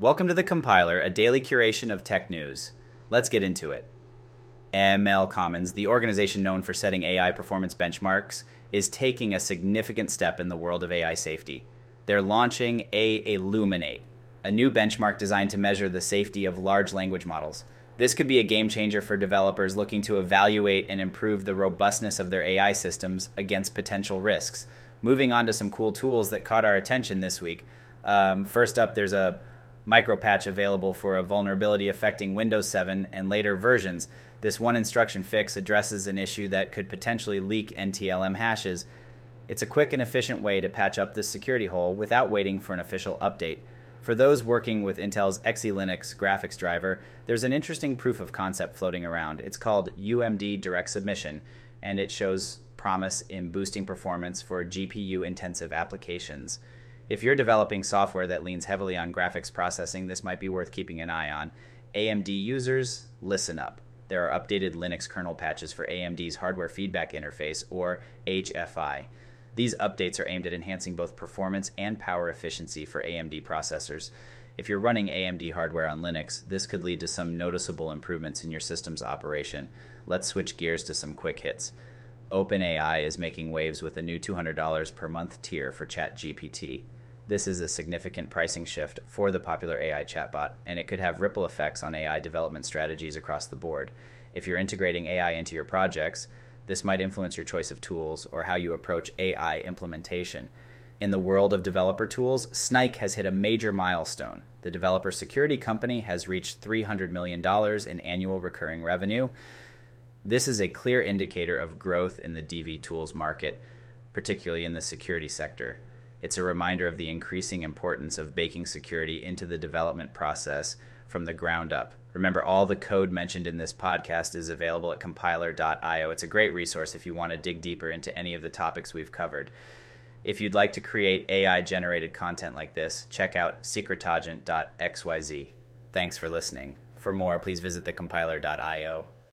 Welcome to The Compiler, a daily curation of tech news. Let's get into it. ML Commons, the organization known for setting AI performance benchmarks, is taking a significant step in the world of AI safety. They're launching Illuminate, a new benchmark designed to measure the safety of large language models. This could be a game changer for developers looking to evaluate and improve the robustness of their AI systems against potential risks. Moving on to some cool tools that caught our attention this week. First up, there's a micro patch available for a vulnerability affecting Windows 7 and later versions. This one instruction fix addresses an issue that could potentially leak NTLM hashes. It's a quick and efficient way to patch up this security hole without waiting for an official update. For those working with Intel's Xilinx graphics driver, there's an interesting proof of concept floating around. It's called UMD Direct Submission, and it shows promise in boosting performance for GPU-intensive applications. If you're developing software that leans heavily on graphics processing, this might be worth keeping an eye on. AMD users, listen up. There are updated Linux kernel patches for AMD's Hardware Feedback Interface, or HFI. These updates are aimed at enhancing both performance and power efficiency for AMD processors. If you're running AMD hardware on Linux, this could lead to some noticeable improvements in your system's operation. Let's switch gears to some quick hits. OpenAI is making waves with a new $200 per month tier for ChatGPT. This is a significant pricing shift for the popular AI chatbot, and it could have ripple effects on AI development strategies across the board. If you're integrating AI into your projects, this might influence your choice of tools or how you approach AI implementation. In the world of developer tools, Snike has hit a major milestone. The developer security company has reached $300 million in annual recurring revenue. This is a clear indicator of growth in the DV tools market, particularly in the security sector. It's a reminder of the increasing importance of baking security into the development process from the ground up. Remember, all the code mentioned in this podcast is available at compiler.io. It's a great resource if you want to dig deeper into any of the topics we've covered. If you'd like to create AI-generated content like this, check out secretagent.xyz. Thanks for listening. For more, please visit thecompiler.io.